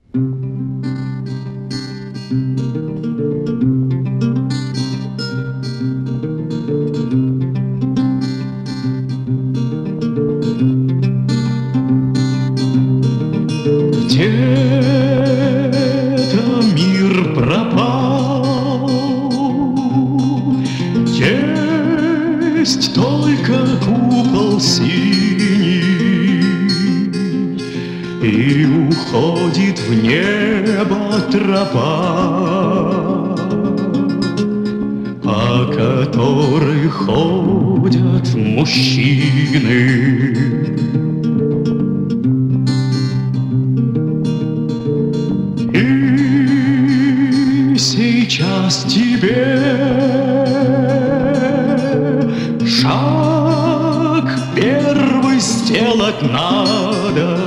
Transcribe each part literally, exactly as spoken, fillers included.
Где-то мир пропал, есть только купол синий, и уходит в небо тропа, по которой ходят мужчины. Сейчас тебе шаг первый сделать надо,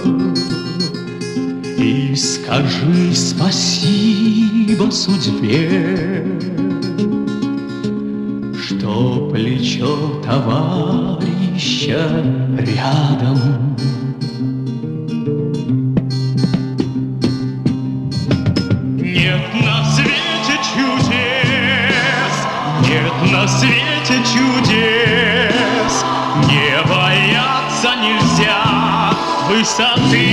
и скажи спасибо судьбе, что плечо товарища рядом. Нет на свете чудес, нет на свете чудес, не бояться нельзя высоты.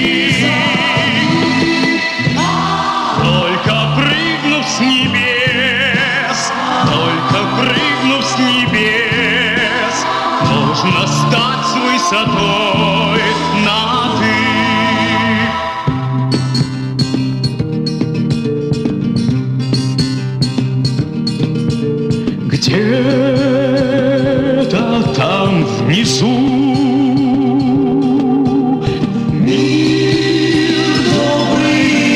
Только прыгнув с небес, только прыгнув с небес, можно стать с высотой на «ты». Где-то там внизу мир добрый и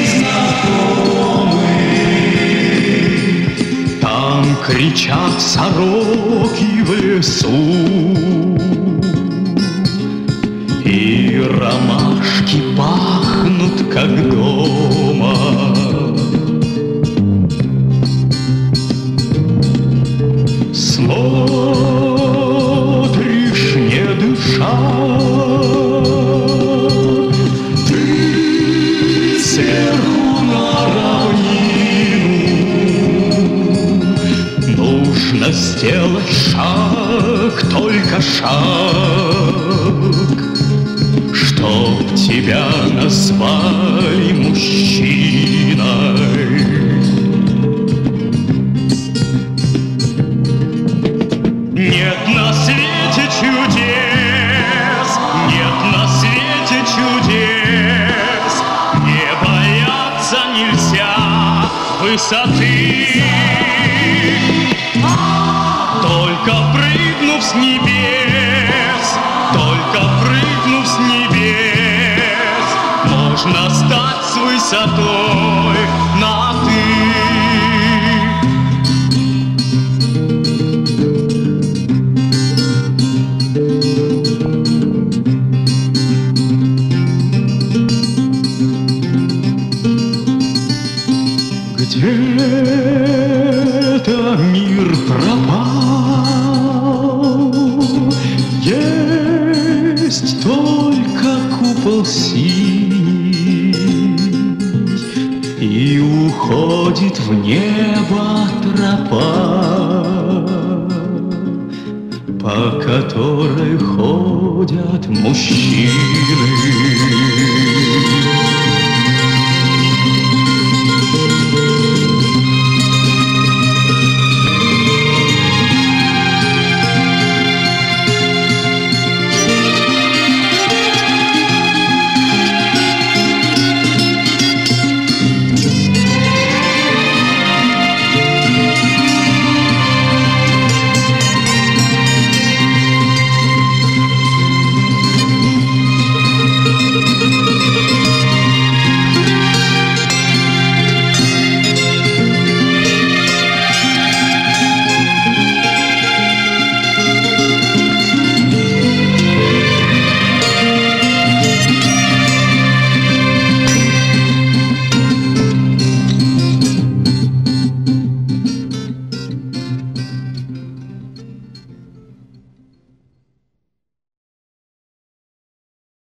знакомый, там кричат сороки в лесу, и ромашки пахнут, как дома. Смотришь, не дыша, ты сверху на равнину. Нужно сделать шаг, только шаг, чтоб тебя назвали мужчиной. Нет на свете чудес, нет на свете чудес, не бояться нельзя высоты. Только прыгнув с небес, только прыгнув с небес, можно стать с высотой на «ты». Где-то мир пропал, есть только купол синий, и уходит в небо тропа, по которой ходят мужчины.